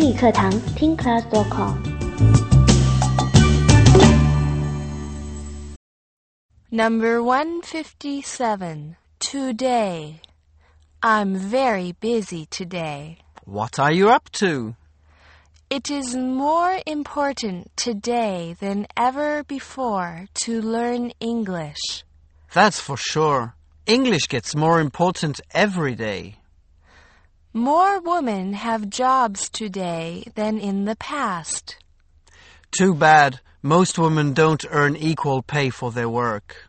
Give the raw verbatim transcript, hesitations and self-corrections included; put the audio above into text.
英语课堂听 class dot com。 Number one fifty-seven. Today. I'm very busy today. What are you up to? It is more important today than ever before to learn English. That's for sure. English gets more important every day. More women have jobs today than in the past. Too bad. Most women don't earn equal pay for their work.